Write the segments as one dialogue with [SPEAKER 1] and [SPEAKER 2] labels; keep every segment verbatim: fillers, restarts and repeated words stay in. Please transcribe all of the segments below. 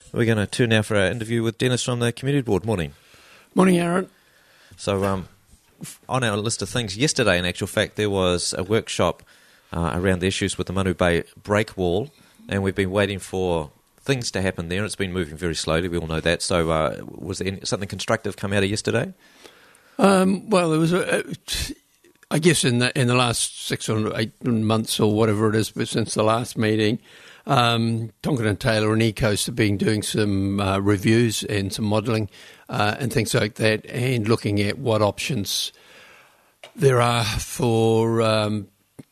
[SPEAKER 1] We're going to turn now for our interview with Dennis from the Community Board. Morning.
[SPEAKER 2] Morning, Aaron.
[SPEAKER 1] So um, on our list of things, yesterday in actual fact there was a workshop uh, around the issues with the Manu Bay break wall, and we've been waiting for things to happen there. It's been moving very slowly, we all know that. So uh, was there any, something constructive come out of yesterday?
[SPEAKER 2] Um, well, there was, a, I guess, in the in the last six or eight months or whatever it is, but since the last meeting, um, Tonkin and Taylor and ECOAST have been doing some uh, reviews and some modelling uh, and things like that, and looking at what options there are for um,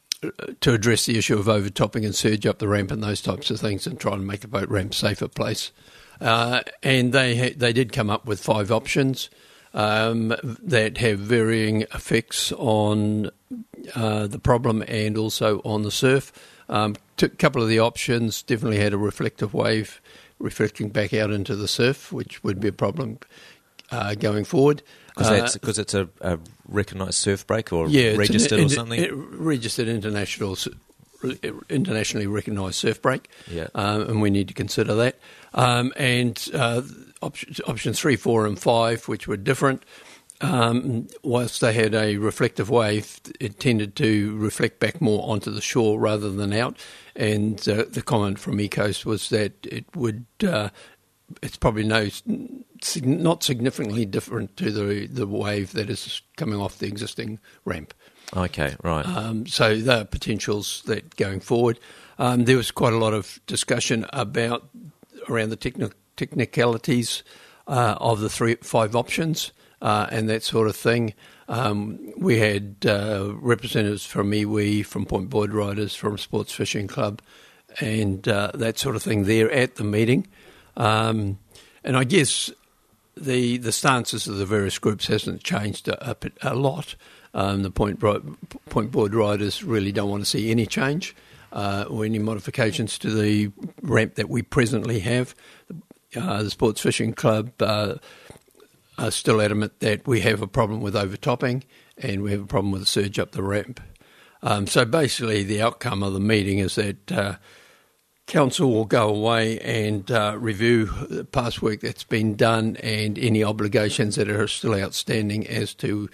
[SPEAKER 2] to address the issue of overtopping and surge up the ramp and those types of things, and try and make the boat ramp a safer place. Uh, and they ha- they did come up with five options um, that have varying effects on uh, the problem and also on the surf. Um, a couple of the options definitely had a reflective wave reflecting back out into the surf, which would be a problem uh, going forward.
[SPEAKER 1] Because uh, it's a, a recognised surf break or
[SPEAKER 2] yeah,
[SPEAKER 1] registered
[SPEAKER 2] an,
[SPEAKER 1] or something?
[SPEAKER 2] It, registered international, internationally recognised surf break,
[SPEAKER 1] yeah.
[SPEAKER 2] um, and we need to consider that. Um, and uh, options, options three, four and five, which were different, um, whilst they had a reflective wave, it tended to reflect back more onto the shore rather than out. And uh, the comment from ECOAST was that it would... Uh, it's probably no, not significantly different to the the wave that is coming off the existing ramp.
[SPEAKER 1] Okay, right.
[SPEAKER 2] Um, so there are potentials that going forward. Um, there was quite a lot of discussion about around the techni- technicalities uh, of the three five options uh, and that sort of thing. Um, we had uh, representatives from iwi, from Point Boyd Riders, from Sports Fishing Club, and uh, that sort of thing there at the meeting. Um, and I guess the the stances of the various groups hasn't changed a, a, a lot. Um, the Point, Point Boyd Riders really don't want to see any change uh, or any modifications to the ramp that we presently have. Uh, the Sports Fishing Club uh, are still adamant that we have a problem with overtopping and we have a problem with the surge up the ramp. Um, so basically the outcome of the meeting is that uh, Council will go away and uh, review the past work that's been done and any obligations that are still outstanding as to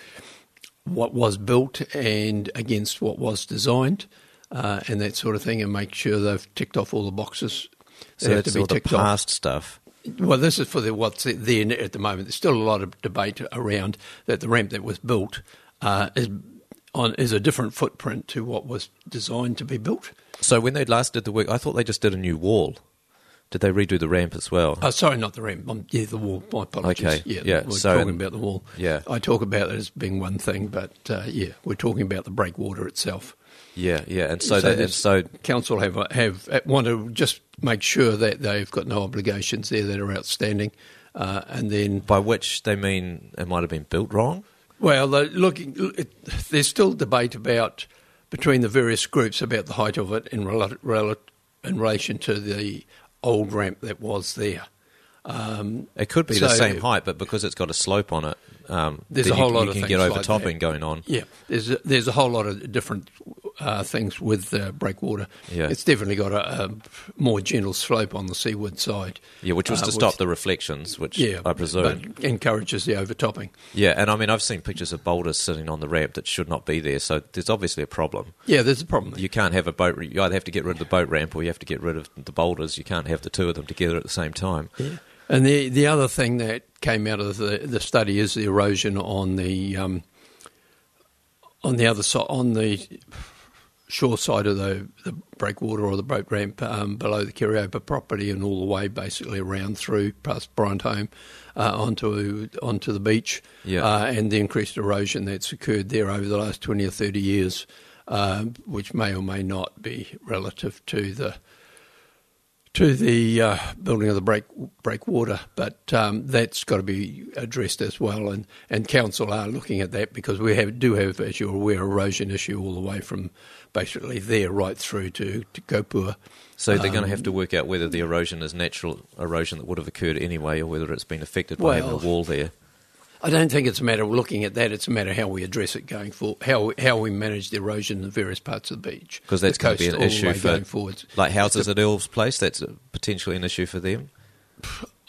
[SPEAKER 2] what was built and against what was designed uh, and that sort of thing, and make sure they've ticked off all the boxes.
[SPEAKER 1] So
[SPEAKER 2] that
[SPEAKER 1] that's
[SPEAKER 2] have to be
[SPEAKER 1] all the
[SPEAKER 2] ticked
[SPEAKER 1] past
[SPEAKER 2] off.
[SPEAKER 1] stuff.
[SPEAKER 2] Well, this is for the, what's there at the moment. There's still a lot of debate around that the ramp that was built uh, is on is a different footprint to what was designed to be built.
[SPEAKER 1] So when they last did the work, I thought they just did a new wall. Did they redo the ramp as well?
[SPEAKER 2] Oh, sorry, not the ramp. Um, yeah, the wall. My apologies.
[SPEAKER 1] Okay.
[SPEAKER 2] Yeah,
[SPEAKER 1] yeah.
[SPEAKER 2] we're
[SPEAKER 1] so,
[SPEAKER 2] talking about the wall.
[SPEAKER 1] Yeah.
[SPEAKER 2] I talk about it as being one thing, but uh, yeah, we're talking about the breakwater itself.
[SPEAKER 1] Yeah, yeah, and so,
[SPEAKER 2] So
[SPEAKER 1] that, and
[SPEAKER 2] there's-
[SPEAKER 1] so
[SPEAKER 2] Council have have want to just make sure that they've got no obligations there that are outstanding, uh, and then
[SPEAKER 1] by which they mean it might have been built wrong.
[SPEAKER 2] well, they're looking. It, there's still debate about between the various groups about the height of it in rel- rel- in relation to the old ramp that was there. Um,
[SPEAKER 1] It could be
[SPEAKER 2] so
[SPEAKER 1] the same height, but because it's got a slope on it, um,
[SPEAKER 2] There's
[SPEAKER 1] then
[SPEAKER 2] a whole
[SPEAKER 1] you,
[SPEAKER 2] lot
[SPEAKER 1] you
[SPEAKER 2] of
[SPEAKER 1] can
[SPEAKER 2] things
[SPEAKER 1] get
[SPEAKER 2] like
[SPEAKER 1] overtopping
[SPEAKER 2] that.
[SPEAKER 1] going on.
[SPEAKER 2] Yeah, there's a, there's a whole lot of different uh, things with uh, breakwater.
[SPEAKER 1] Yeah.
[SPEAKER 2] It's definitely got a, a more gentle slope on the seaward side.
[SPEAKER 1] Yeah, which was
[SPEAKER 2] uh,
[SPEAKER 1] to stop
[SPEAKER 2] which-
[SPEAKER 1] the reflections, which
[SPEAKER 2] Yeah,
[SPEAKER 1] I presume.
[SPEAKER 2] but encourages the overtopping.
[SPEAKER 1] Yeah, and I mean, I've seen pictures of boulders sitting on the ramp that should not be there, so there's obviously a problem.
[SPEAKER 2] Yeah, there's a problem.
[SPEAKER 1] You can't have a boat, you either have to get rid of the boat ramp or you have to get rid of the boulders. You can't have the two of them together at the same time.
[SPEAKER 2] Yeah. And the the other thing that came out of the, the study is the erosion on the um, on the other side, on the shore side of the, the breakwater or the boat ramp um, below the Kirrieopa property and all the way basically around through past Bryant uh, onto onto the beach,
[SPEAKER 1] Yeah.
[SPEAKER 2] uh, and the increased erosion that's occurred there over the last twenty or thirty years, uh, which may or may not be relative to the to the uh, building of the break, breakwater, but um, that's got to be addressed as well, and, and council are looking at that because we have do have, as you're aware, erosion issue all the way from basically there right through to, to Kopua.
[SPEAKER 1] So they're going to
[SPEAKER 2] Um,
[SPEAKER 1] have to work out whether the erosion is natural erosion that would have occurred anyway or whether it's been affected by
[SPEAKER 2] Well,
[SPEAKER 1] having a wall there.
[SPEAKER 2] I don't think it's a matter of looking at that. It's a matter of how we address it going forward, how how we manage the erosion in various parts of the beach.
[SPEAKER 1] Because that's
[SPEAKER 2] the
[SPEAKER 1] going to be
[SPEAKER 2] coast
[SPEAKER 1] an
[SPEAKER 2] all the
[SPEAKER 1] issue
[SPEAKER 2] way
[SPEAKER 1] for
[SPEAKER 2] going forwards.
[SPEAKER 1] like houses at Earl's Place. That's potentially an issue for them.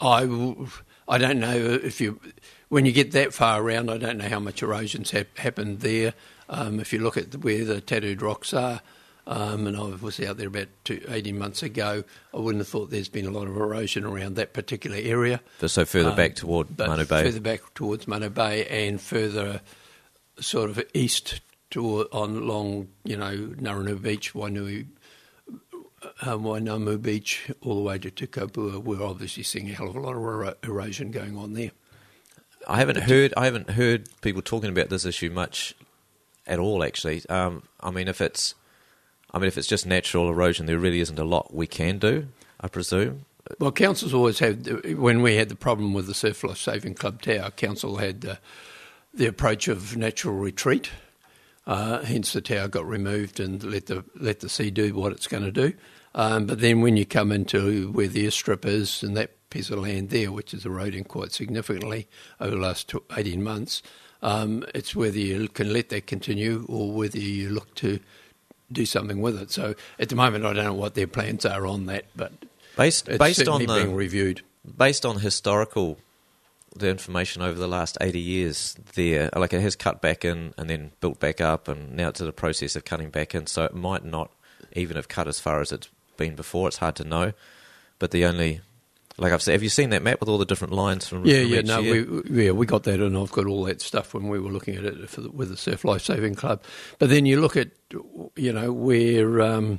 [SPEAKER 2] I, will- I don't know if you, when you get that far around, I don't know how much erosion's hap- happened there. Um, if you look at where the tattooed rocks are, um, and I was out there about two, eighteen months ago, I wouldn't have thought there's been a lot of erosion around that particular area.
[SPEAKER 1] So further
[SPEAKER 2] Um,
[SPEAKER 1] back toward
[SPEAKER 2] but
[SPEAKER 1] Manu Bay.
[SPEAKER 2] further back towards Manu Bay and further sort of east to on along, you know, Naranu Beach, Wainui, um, Wainamu Beach, all the way to Tukapua. We're obviously seeing a hell of a lot of ero- erosion going on there.
[SPEAKER 1] I haven't heard. I haven't heard people talking about this issue much at all. Actually, um, I mean, if it's, I mean, if it's just natural erosion, there really isn't a lot we can do. I presume.
[SPEAKER 2] Well, councils always had, when we had the problem with the Surf Life Saving Club Tower, council had uh, the approach of natural retreat. Uh, hence, the tower got removed and let the let the sea do what it's going to do. Um, but then, when you come into where the airstrip is and that piece of land there, which is eroding quite significantly over the last eighteen months, um, it's whether you can let that continue or whether you look to do something with it. So, at the moment, I don't know what their plans are on that, but
[SPEAKER 1] Based
[SPEAKER 2] it's
[SPEAKER 1] based
[SPEAKER 2] certainly
[SPEAKER 1] on the
[SPEAKER 2] being reviewed.
[SPEAKER 1] based on historical, the information over the last eighty years, there, like it has cut back in and then built back up, and now it's in the process of cutting back in. So it might not even have cut as far as it's been before. It's hard to know. But the only, like I've said, have you seen that map with all the different lines from?
[SPEAKER 2] Yeah,
[SPEAKER 1] from
[SPEAKER 2] yeah,
[SPEAKER 1] each
[SPEAKER 2] no,
[SPEAKER 1] year?
[SPEAKER 2] we yeah we got that, and I've got all that stuff when we were looking at it for the, with the Surf Life Saving Club. But then you look at, you know, where um,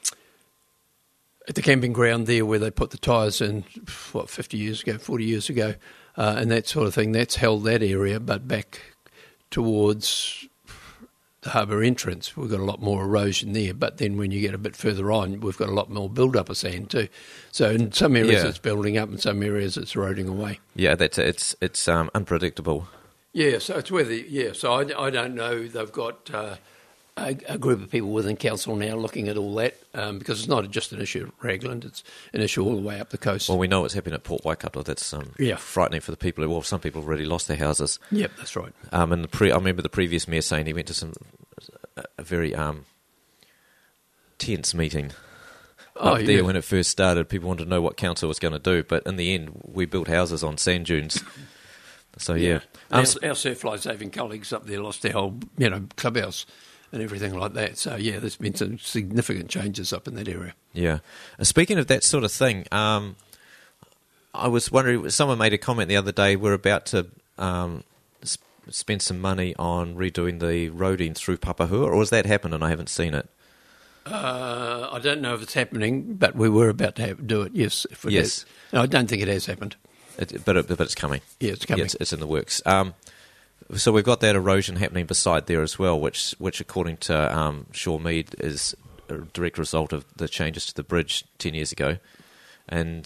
[SPEAKER 2] at the camping ground there where they put the tyres in, what, fifty years ago, forty years ago, uh, and that sort of thing. That's held that area, but back towards the harbour entrance, we've got a lot more erosion there. But then when you get a bit further on, we've got a lot more build-up of sand too. So in some areas
[SPEAKER 1] Yeah.
[SPEAKER 2] it's building up, in some areas it's eroding away.
[SPEAKER 1] Yeah, that's it's it's um, unpredictable.
[SPEAKER 2] Yeah, so it's whether, yeah, so I, I don't know. They've got uh, a, a group of people within council now looking at all that um, because it's not just an issue at Raglan, it's an issue all the way up the coast.
[SPEAKER 1] Well, we know what's happening at Port Waikato. That's um,
[SPEAKER 2] Yeah.
[SPEAKER 1] frightening for the people. Who, well, some people have already lost their houses.
[SPEAKER 2] Yep, that's right.
[SPEAKER 1] Um, and the pre- I remember the previous mayor saying he went to some a, a very um, tense meeting
[SPEAKER 2] Oh,
[SPEAKER 1] up there
[SPEAKER 2] yeah.
[SPEAKER 1] when it first started. People wanted to know what council was going to do, but in the end, we built houses on sand dunes. So yeah,
[SPEAKER 2] Our,
[SPEAKER 1] Um,
[SPEAKER 2] our surf life saving colleagues up there lost their whole, you know, clubhouse and everything like that. So yeah, there's been some significant changes up in that area.
[SPEAKER 1] yeah. Uh, speaking of that sort of thing, um, I was wondering. Someone made a comment the other day. We're about to um, sp- spend some money on redoing the roading through Papahua, or has that happened and I haven't seen it?
[SPEAKER 2] Uh, I don't know if it's happening, but we were about to have, do it. Yes, if it
[SPEAKER 1] Yes.
[SPEAKER 2] has. No, I don't think it has happened.
[SPEAKER 1] It, but it, but it's coming.
[SPEAKER 2] Yeah, it's coming.
[SPEAKER 1] Yeah, it's, it's in the works. Um, so we've got that erosion happening beside there as well, which, which according to um, Shaw Mead, is a direct result of the changes to the bridge ten years ago. And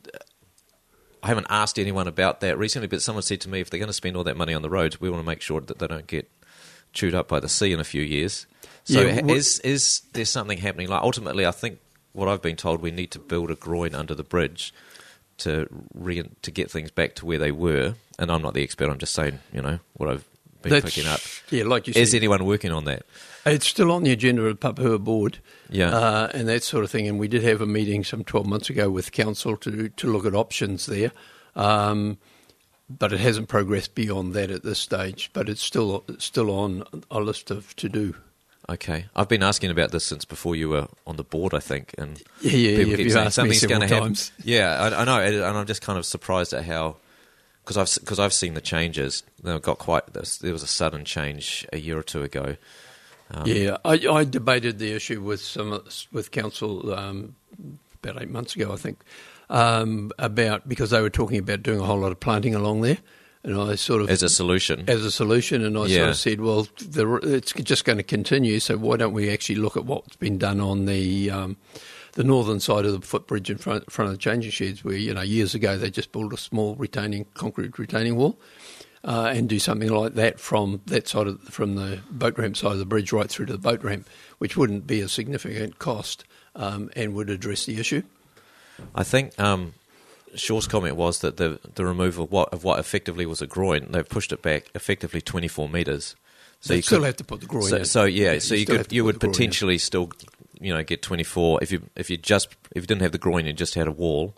[SPEAKER 1] I haven't asked anyone about that recently, but someone said to me, if they're going to spend all that money on the roads, we want to make sure that they don't get chewed up by the sea in a few years. So
[SPEAKER 2] Yeah,
[SPEAKER 1] ha-
[SPEAKER 2] what-
[SPEAKER 1] is is there something happening? Like ultimately, I think what I've been told, we need to build a groin under the bridge to re- to get things back to where they were. And I'm not the expert. I'm just saying, you know, what I've been
[SPEAKER 2] That's-
[SPEAKER 1] picking up.
[SPEAKER 2] Yeah, like you
[SPEAKER 1] Is
[SPEAKER 2] said,
[SPEAKER 1] anyone working on that?
[SPEAKER 2] it's still on the agenda of the Papahua board.
[SPEAKER 1] Yeah.
[SPEAKER 2] Uh, and that sort of thing. And we did have a meeting some twelve months ago with council to to look at options there. Um, but it hasn't progressed beyond that at this stage. But it's still it's still on a list of to do.
[SPEAKER 1] Okay. I've been asking about this since before you were on the board, I think. And
[SPEAKER 2] Yeah, yeah,
[SPEAKER 1] people
[SPEAKER 2] yeah,
[SPEAKER 1] keep
[SPEAKER 2] you've
[SPEAKER 1] saying
[SPEAKER 2] asked me
[SPEAKER 1] something's
[SPEAKER 2] several
[SPEAKER 1] going to happen.
[SPEAKER 2] times.
[SPEAKER 1] Yeah, I, I know, and I'm just kind of surprised at how, because I've because I've seen the changes. They got quite. There was a sudden change a year or two ago. Um,
[SPEAKER 2] Yeah, I, I debated the issue with some with council um, about eight months ago, I think, um, about because they were talking about doing a whole lot of planting along there, and I sort of
[SPEAKER 1] as a solution.
[SPEAKER 2] as a solution, and I sort
[SPEAKER 1] Yeah.
[SPEAKER 2] of said, well, the, it's just going to continue, so why don't we actually look at what's been done on the um, the northern side of the footbridge in front, front of the changing sheds, where you know years ago they just built a small retaining concrete retaining wall. Uh, and do something like that from that side of from the boat ramp side of the bridge right through to the boat ramp, which wouldn't be a significant cost um, and would address the issue.
[SPEAKER 1] I think um, Shaw's comment was that the the removal of what, of what effectively was a groin, they've pushed it back effectively twenty-four metres.
[SPEAKER 2] So you still have to put the groin
[SPEAKER 1] so,
[SPEAKER 2] in.
[SPEAKER 1] So yeah, so you,
[SPEAKER 2] still have
[SPEAKER 1] could
[SPEAKER 2] to
[SPEAKER 1] you
[SPEAKER 2] put
[SPEAKER 1] would
[SPEAKER 2] the groin in.
[SPEAKER 1] potentially still, you know, get twenty-four if you if you just if you didn't have the groin and just had a wall,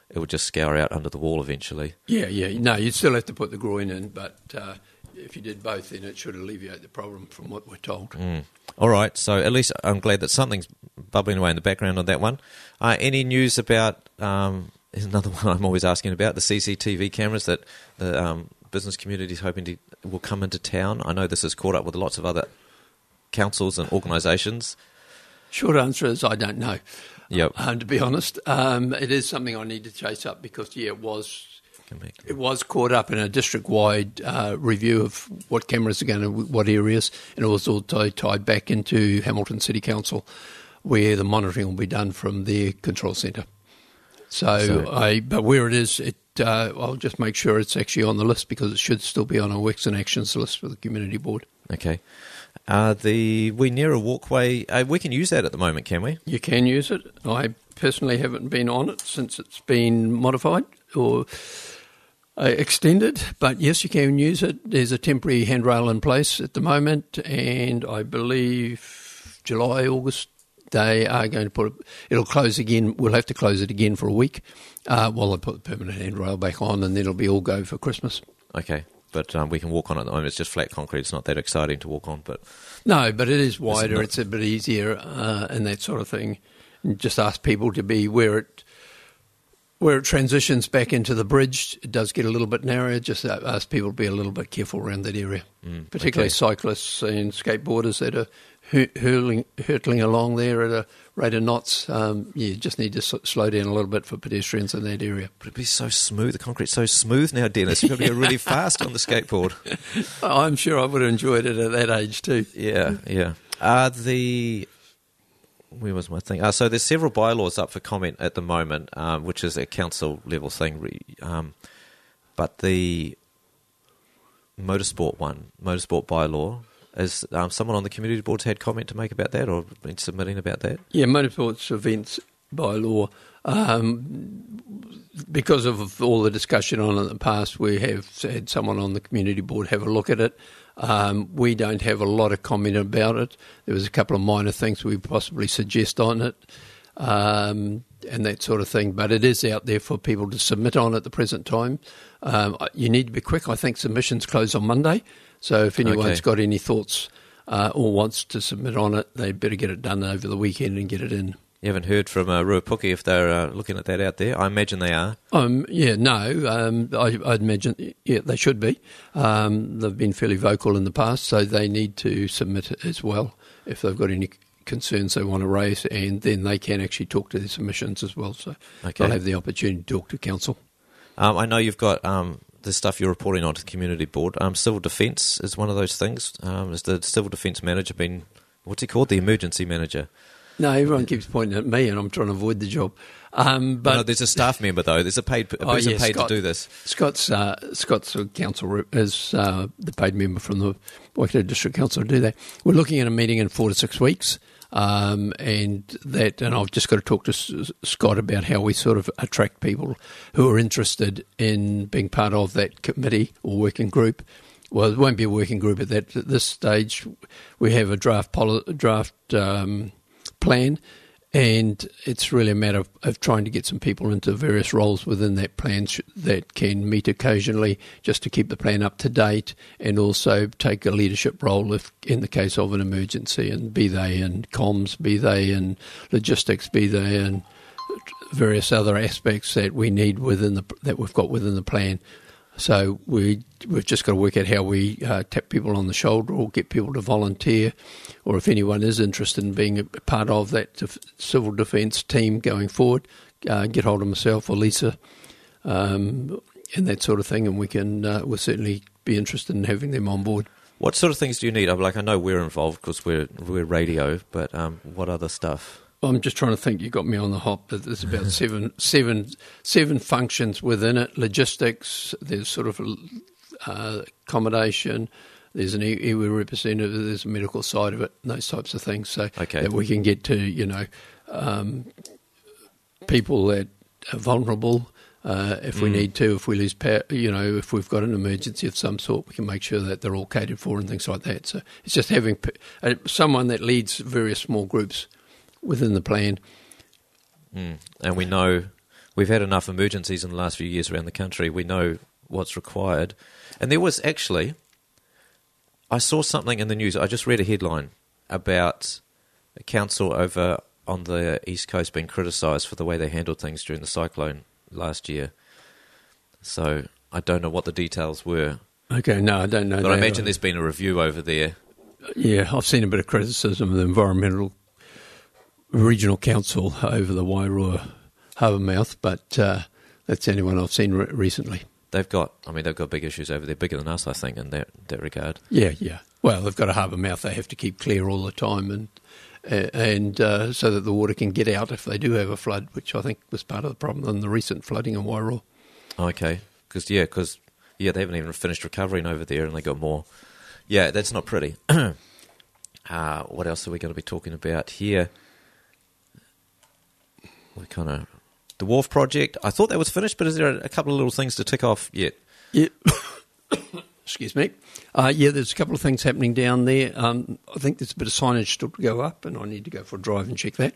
[SPEAKER 1] it would just scour out under the wall eventually.
[SPEAKER 2] Yeah, yeah. No, you'd still have to put the groin in, but uh, if you did both, then it should alleviate the problem from what we're told.
[SPEAKER 1] Mm. All right, so at least I'm glad that something's bubbling away in the background on that one. Uh, any news about, um, here's another one I'm always asking about, the C C T V cameras that the um, business community is hoping to, will come into town? I know this is caught up with lots of other councils and organisations.
[SPEAKER 2] Short answer is I don't know.
[SPEAKER 1] Yep.
[SPEAKER 2] Um, to be honest, um, it is something I need to chase up because, yeah, it was it was caught up in a district-wide uh, review of what cameras are going to, what areas, and it was also tied back into Hamilton City Council, where the monitoring will be done from their control centre. So, so I, but where it is, it uh, I'll just make sure it's actually on the list because it should still be on our works and actions list for the community board.
[SPEAKER 1] Okay. Uh, the Wīnera walkway, uh, we can use that at the moment, can we?
[SPEAKER 2] You can use it. I personally haven't been on it since it's been modified or uh, extended, but yes, you can use it. There's a temporary handrail in place at the moment, and I believe July, August, they are going to put it, it'll close again. We'll have to close it again for a week uh, while they put the permanent handrail back on, and then it'll be all go for Christmas.
[SPEAKER 1] Okay. But um, we can walk on it at the moment. It's just flat concrete. It's not that exciting to walk on. But
[SPEAKER 2] no, but it is wider. It it's a bit easier uh, and that sort of thing. And just ask people to be where it where it transitions back into the bridge. It does get a little bit narrower. Just ask people to be a little bit careful around that area, mm, particularly okay. cyclists and skateboarders that are hurtling, hurtling along there at a rate of knots. Um, you just need to s- slow down a little bit for pedestrians in that area.
[SPEAKER 1] But it'd be so smooth. The concrete's so smooth now, Dennis. You've got to go really fast on the skateboard.
[SPEAKER 2] I'm sure I would have enjoyed it at that age too.
[SPEAKER 1] Yeah, yeah. Uh, the... Where was my thing? Uh, so there's several bylaws up for comment at the moment, um, which is a council level thing. Um, but the motorsport one, motorsport bylaw, is um, someone on the community board's had comment to make about that or been submitting about that?
[SPEAKER 2] Yeah, motorsports events bylaw. Um, because of all the discussion on it in the past, we have had someone on the community board have a look at it. Um, we don't have a lot of comment about it. There was a couple of minor things we possibly suggest on it um, and that sort of thing, but it is out there for people to submit on at the present time. Um, you need to be quick. I think submissions close on Monday, so if anyone's okay. got any thoughts uh, or wants to submit on it, they better get it done over the weekend and get it in.
[SPEAKER 1] You haven't heard from uh, Ruapuki if they're uh, looking at that out there? I imagine they are.
[SPEAKER 2] Um, yeah, no, um, I, I'd imagine, yeah, they should be. Um, they've been fairly vocal in the past, so they need to submit it as well if they've got any concerns they want to raise, and then they can actually talk to their submissions as well, so okay. they'll have the opportunity to talk to council.
[SPEAKER 1] Um, I know you've got um, the stuff you're reporting on to the community board. Um, civil defence is one of those things. Um, is the civil defence manager been, what's he called, the emergency manager?
[SPEAKER 2] No, everyone keeps pointing at me, and I'm trying to avoid the job. Um, but
[SPEAKER 1] no, there's a staff member though. There's a paid a person
[SPEAKER 2] oh, yeah,
[SPEAKER 1] paid
[SPEAKER 2] Scott,
[SPEAKER 1] to do this.
[SPEAKER 2] Scott's uh, Scott's council rep is uh, the paid member from the Waikato District Council to do that. We're looking at a meeting in four to six weeks, um, and that. And I've just got to talk to S- Scott about how we sort of attract people who are interested in being part of that committee or working group. Well, it won't be a working group at that at this stage. We have a draft poli- draft um, plan. And it's really a matter of, of trying to get some people into various roles within that plan sh- that can meet occasionally just to keep the plan up to date and also take a leadership role if in the case of an emergency, and be they in comms, be they in logistics, be they in various other aspects that we need within the that we've got within the plan. So we, we've just got to work out how we uh, tap people on the shoulder or get people to volunteer, or if anyone is interested in being a part of that def- civil defence team going forward, uh, get hold of myself or Lisa um, and that sort of thing, and we can uh, we'll certainly be interested in having them on board.
[SPEAKER 1] What sort of things do you need? I'm like, I know we're involved because we're we're radio, but um, what other stuff?
[SPEAKER 2] I'm just trying to think. You got me on the hop. There's about seven, seven, seven functions within it. Logistics. There's sort of uh, accommodation. There's an iwi representative. There's a medical side of it. And those types of things. So
[SPEAKER 1] okay.
[SPEAKER 2] that we can get to, you know, um, people that are vulnerable. Uh, if we mm. need to, if we lose power, you know, if we've got an emergency of some sort, we can make sure that they're all catered for and things like that. So it's just having uh, someone that leads various small groups within the plan.
[SPEAKER 1] Mm. And we know we've had enough emergencies in the last few years around the country. We know what's required. And there was actually, I saw something in the news. I just read a headline about a council over on the East Coast being criticised for the way they handled things during the cyclone last year. So I don't know what the details were.
[SPEAKER 2] Okay, no, I don't know.
[SPEAKER 1] But
[SPEAKER 2] that.
[SPEAKER 1] I imagine there's been a review over there.
[SPEAKER 2] Yeah, I've seen a bit of criticism of the Environmental Regional Council over the Wairua harbour mouth, but uh, that's the only one I've seen re- recently.
[SPEAKER 1] They've got, I mean, they've got big issues over there, bigger than us, I think, in that, that regard.
[SPEAKER 2] Yeah, yeah. Well, they've got a harbour mouth they have to keep clear all the time, and uh, and uh, so that the water can get out if they do have a flood, which I think was part of the problem in the recent flooding in Wairua.
[SPEAKER 1] Okay, because yeah, because yeah, they haven't even finished recovering over there, and they got more. Yeah, that's not pretty. uh, what else are we going to be talking about here? We kind of the wharf project. I thought that was finished, but is there a couple of little things to tick off yet?
[SPEAKER 2] Yeah. Excuse me. Uh, yeah, there's a couple of things happening down there. Um, I think there's a bit of signage still to go up, and I need to go for a drive and check that.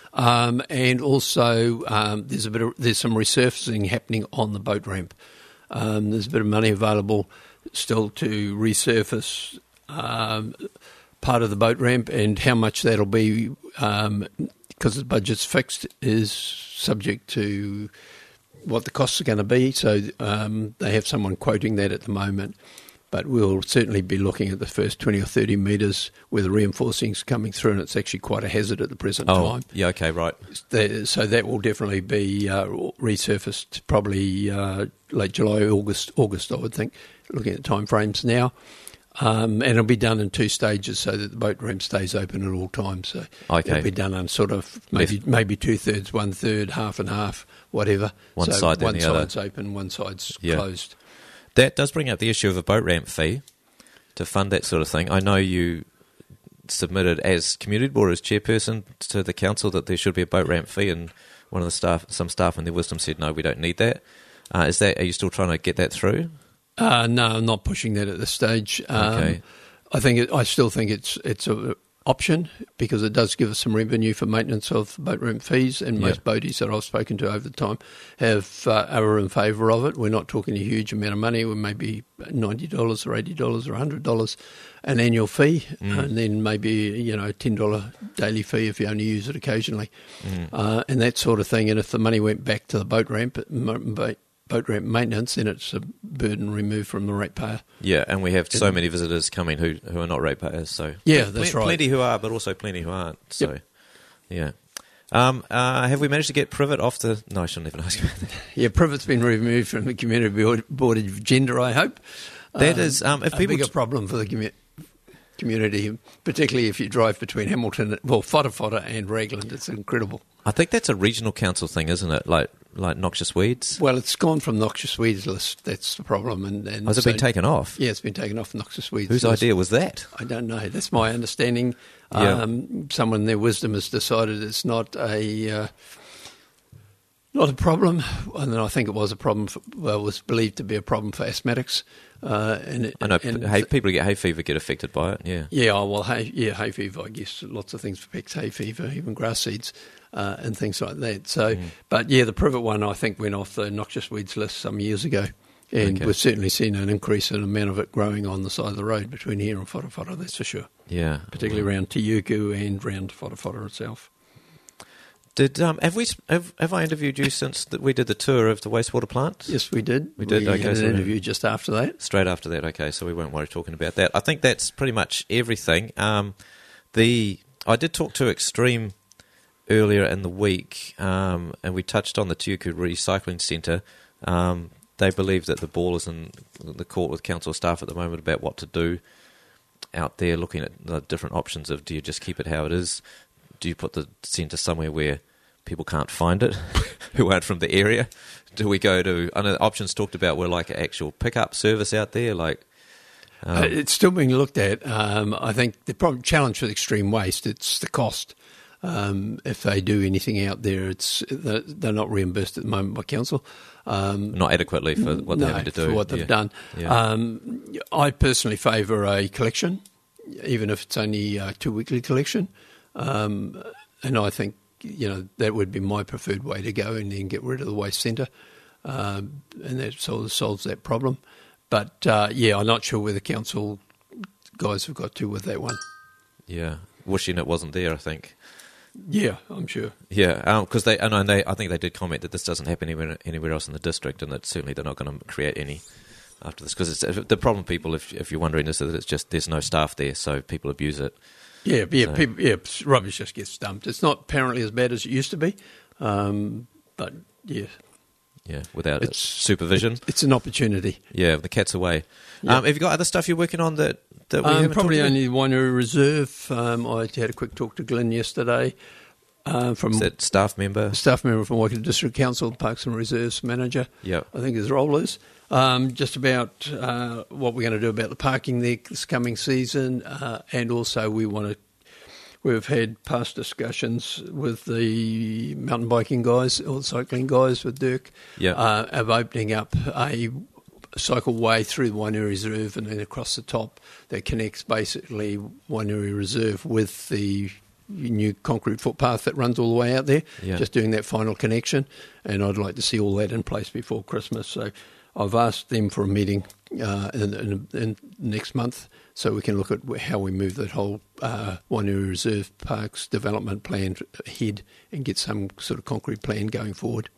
[SPEAKER 2] Um, and also, um, there's a bit of there's some resurfacing happening on the boat ramp. Um, there's a bit of money available still to resurface um, part of the boat ramp, and how much that'll be, um, because the budget's fixed, is subject to what the costs are going to be. So um, they have someone quoting that at the moment. But we'll certainly be looking at the first twenty or thirty metres where the reinforcing's coming through, and it's actually quite a hazard at the present
[SPEAKER 1] oh,
[SPEAKER 2] time.
[SPEAKER 1] Yeah, okay, right.
[SPEAKER 2] So that will definitely be uh, resurfaced probably uh, late July, August, August, I would think, looking at time frames now. Um, and it'll be done in two stages so that the boat ramp stays open at all times. So
[SPEAKER 1] okay.
[SPEAKER 2] It'll be done on sort of maybe Left. maybe two-thirds, one-third, half and half, whatever.
[SPEAKER 1] One
[SPEAKER 2] so
[SPEAKER 1] side, then
[SPEAKER 2] one
[SPEAKER 1] the
[SPEAKER 2] side's
[SPEAKER 1] other.
[SPEAKER 2] open, one side's
[SPEAKER 1] yeah.
[SPEAKER 2] closed.
[SPEAKER 1] That does bring up the issue of a boat ramp fee to fund that sort of thing. I know you submitted as community board, as chairperson to the council, that there should be a boat ramp fee, and one of the staff, some staff in their wisdom said, no, we don't need that. Uh, is that, are you still trying to get that through?
[SPEAKER 2] Uh, no, I'm not pushing that at this stage. Um,
[SPEAKER 1] okay.
[SPEAKER 2] I think it, I still think it's it's a option because it does give us some revenue for maintenance of boat ramp fees, and most
[SPEAKER 1] yep.
[SPEAKER 2] boaties that I've spoken to over the time have uh, are in favour of it. We're not talking a huge amount of money. We're maybe ninety dollars or eighty dollars or one hundred dollars an annual fee, mm. and then maybe you know a ten dollars daily fee if you only use it occasionally, mm. uh, and that sort of thing. And if the money went back to the boat ramp, boat boat ramp maintenance, then it's a burden removed from the ratepayer.
[SPEAKER 1] Yeah, and we have so many visitors coming who who are not ratepayers. So
[SPEAKER 2] yeah, that's
[SPEAKER 1] pl-
[SPEAKER 2] right.
[SPEAKER 1] Plenty who are, but also plenty who aren't. So
[SPEAKER 2] yep.
[SPEAKER 1] yeah. Um, uh, have we managed to get Privet off the... No, I shouldn't even ask about that.
[SPEAKER 2] Yeah, Privet's been removed from the community board, board of gender, I hope.
[SPEAKER 1] That
[SPEAKER 2] um,
[SPEAKER 1] is... Um, if
[SPEAKER 2] a
[SPEAKER 1] people
[SPEAKER 2] bigger
[SPEAKER 1] t-
[SPEAKER 2] problem for the commu- community, particularly if you drive between Hamilton, well, Whata Whata and Raglan. It's incredible.
[SPEAKER 1] I think that's a regional council thing, isn't it? Like like Noxious Weeds?
[SPEAKER 2] Well, it's gone from Noxious Weeds list. That's the problem. And, and
[SPEAKER 1] Has it
[SPEAKER 2] so,
[SPEAKER 1] been taken off?
[SPEAKER 2] Yeah, it's been taken off Noxious Weeds
[SPEAKER 1] Whose
[SPEAKER 2] list.
[SPEAKER 1] idea was that?
[SPEAKER 2] I don't know. That's my understanding.
[SPEAKER 1] Yeah.
[SPEAKER 2] Um, someone in their wisdom has decided it's not a... Uh, Not a problem, and I think it was a problem. For, well, it was believed to be a problem for asthmatics. Uh, and it,
[SPEAKER 1] I know
[SPEAKER 2] and
[SPEAKER 1] hay, people who get hay fever get affected by it. Yeah,
[SPEAKER 2] yeah. Oh, well, hay, yeah, hay fever. I guess lots of things affect hay fever, even grass seeds uh, and things like that. So, mm. but yeah, the Privet one I think went off the Noxious Weeds list some years ago, and
[SPEAKER 1] okay.
[SPEAKER 2] we've certainly seen an increase in the amount of it growing on the side of the road between here and Whata Whata. That's for sure.
[SPEAKER 1] Yeah,
[SPEAKER 2] particularly
[SPEAKER 1] well.
[SPEAKER 2] around Te Uku and around Whata Whata itself.
[SPEAKER 1] Did um, have we have, have I interviewed you since that we did the tour of the wastewater plant?
[SPEAKER 2] Yes, we did.
[SPEAKER 1] We did.
[SPEAKER 2] We
[SPEAKER 1] okay,
[SPEAKER 2] had
[SPEAKER 1] so
[SPEAKER 2] an interview just after that.
[SPEAKER 1] Straight after that. Okay, so we won't worry talking about that. I think that's pretty much everything. Um, the I did talk to Extreme earlier in the week, um, and we touched on the Te Uku Recycling Centre. Um, they believe that the ball is in the court with council staff at the moment about what to do out there, looking at the different options of do you just keep it how it is. Do you put the centre somewhere where people can't find it, who aren't from the area? Do we go to... I know the options talked about were like an actual pickup service out there, like... Um,
[SPEAKER 2] uh, it's still being looked at. Um, I think the problem, challenge with extreme waste, it's the cost. Um, if they do anything out there, it's they're, they're not reimbursed at the moment by council. Um,
[SPEAKER 1] not adequately for what
[SPEAKER 2] no,
[SPEAKER 1] they're having to do.
[SPEAKER 2] for what they've
[SPEAKER 1] yeah.
[SPEAKER 2] done.
[SPEAKER 1] Yeah.
[SPEAKER 2] Um, I personally favour a collection, even if it's only a two-weekly collection. Um, and I think you know, that would be my preferred way to go, and then get rid of the waste centre, um, and that sort of solves that problem. But uh, yeah, I'm not sure where the council guys have got to with that one.
[SPEAKER 1] Yeah, wishing it wasn't there, I think.
[SPEAKER 2] Yeah, I'm sure.
[SPEAKER 1] Yeah, because um, they, and they, I think they did comment that this doesn't happen anywhere, anywhere else in the district, and that certainly they're not going to create any after this. Because the problem, people, if if you're wondering, is that it's just there's no staff there, so people abuse it.
[SPEAKER 2] Yeah, yeah,
[SPEAKER 1] so.
[SPEAKER 2] people, yeah. Rubbish just gets dumped. It's not apparently as bad as it used to be, um, but yeah,
[SPEAKER 1] yeah, without
[SPEAKER 2] it's,
[SPEAKER 1] supervision,
[SPEAKER 2] it, it's an opportunity.
[SPEAKER 1] Yeah, the cat's away.
[SPEAKER 2] Yep.
[SPEAKER 1] Um, have you got other stuff you're working on that? That we
[SPEAKER 2] um, probably
[SPEAKER 1] talked
[SPEAKER 2] only Waineroo Reserve. Um, I had a quick talk to Glenn yesterday. Uh, from
[SPEAKER 1] is that staff member?
[SPEAKER 2] Staff member from Waikato District Council, Parks and Reserves Manager.
[SPEAKER 1] Yeah,
[SPEAKER 2] I think his role is. Um, just about uh, what we're going to do about the parking there this coming season, uh, and also we want to. We've had past discussions with the mountain biking guys or cycling guys with Dirk
[SPEAKER 1] yeah.
[SPEAKER 2] uh, of opening up a cycleway through the Waineroo Reserve and then across the top that connects basically Waineroo Reserve with the new concrete footpath that runs all the way out there,
[SPEAKER 1] yeah.
[SPEAKER 2] just doing that final connection. And I'd like to see all that in place before Christmas. So I've asked them for a meeting uh, in, in, in next month so we can look at how we move that whole uh, Waineroo Reserve Parks development plan ahead and get some sort of concrete plan going forward.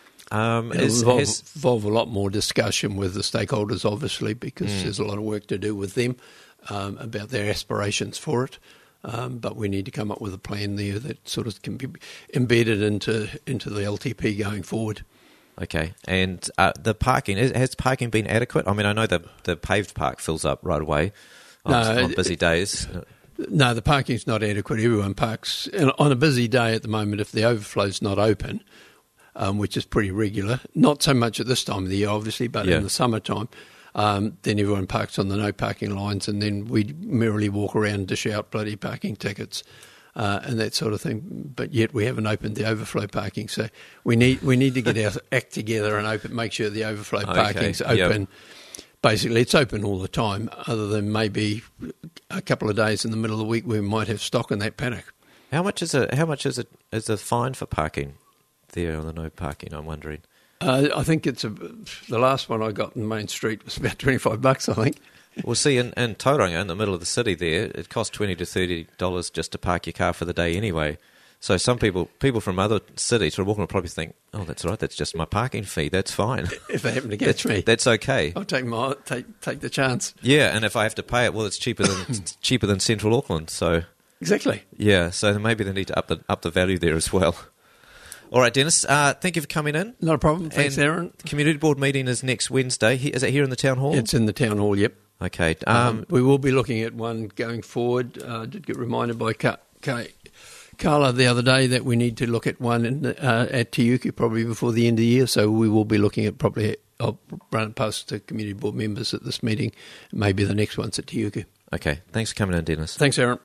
[SPEAKER 1] Um,
[SPEAKER 2] It'll
[SPEAKER 1] is,
[SPEAKER 2] involve,
[SPEAKER 1] has,
[SPEAKER 2] involve a lot more discussion with the stakeholders, obviously, because
[SPEAKER 1] mm.
[SPEAKER 2] there's a lot of work to do with them um, about their aspirations for it. Um, but we need to come up with a plan there that sort of can be embedded into into the L T P going forward.
[SPEAKER 1] Okay, and uh, the parking, is, has parking been adequate? I mean, I know the the paved park fills up right away on,
[SPEAKER 2] no,
[SPEAKER 1] on busy days.
[SPEAKER 2] No, the parking's not adequate. Everyone parks and on a busy day at the moment. If the overflow's not open, um, which is pretty regular, not so much at this time of the year, obviously, but
[SPEAKER 1] yeah.
[SPEAKER 2] in the summertime, um, then everyone parks on the no parking lines, and then we merrily walk around and dish out bloody parking tickets. Uh, and that sort of thing, but yet we haven't opened the overflow parking. So we need we need to get our act together and open, make sure the overflow
[SPEAKER 1] okay.
[SPEAKER 2] parking's open.
[SPEAKER 1] Yep.
[SPEAKER 2] Basically, it's open all the time, other than maybe a couple of days in the middle of the week where we might have stock in that paddock.
[SPEAKER 1] How much is it? How much is it? Is the fine for parking there on the no parking? I'm wondering.
[SPEAKER 2] Uh, I think it's a, the last one I got in Main Street was about twenty-five bucks. I think.
[SPEAKER 1] Well, see, in, in Tauranga, in the middle of the city there, it costs twenty to thirty dollars just to park your car for the day anyway. So some people people from other cities are walking will probably think, oh, that's right, that's just my parking fee, that's fine.
[SPEAKER 2] If they happen to catch
[SPEAKER 1] that's,
[SPEAKER 2] me.
[SPEAKER 1] That's okay.
[SPEAKER 2] I'll take my take take the chance.
[SPEAKER 1] Yeah, and if I have to pay it, well, it's cheaper than cheaper than Central Auckland. So
[SPEAKER 2] exactly.
[SPEAKER 1] Yeah, so maybe they need to up the up the value there as well. All right, Dennis, uh, thank you for coming in.
[SPEAKER 2] Not a problem. Thanks,
[SPEAKER 1] and
[SPEAKER 2] Aaron.
[SPEAKER 1] The Community Board meeting is next Wednesday. Is it here in the Town Hall?
[SPEAKER 2] It's in the Town Hall, yep.
[SPEAKER 1] Okay. Um,
[SPEAKER 2] Um, we will be looking at one going forward. Uh, I did get reminded by Ka- Ka- Carla the other day that we need to look at one in, uh, at Te Uku probably before the end of the year. So we will be looking at probably, I'll run it past the Community Board members at this meeting. Maybe the next one's at Te Uku.
[SPEAKER 1] okay. Thanks for coming in, Dennis.
[SPEAKER 2] Thanks, Aaron.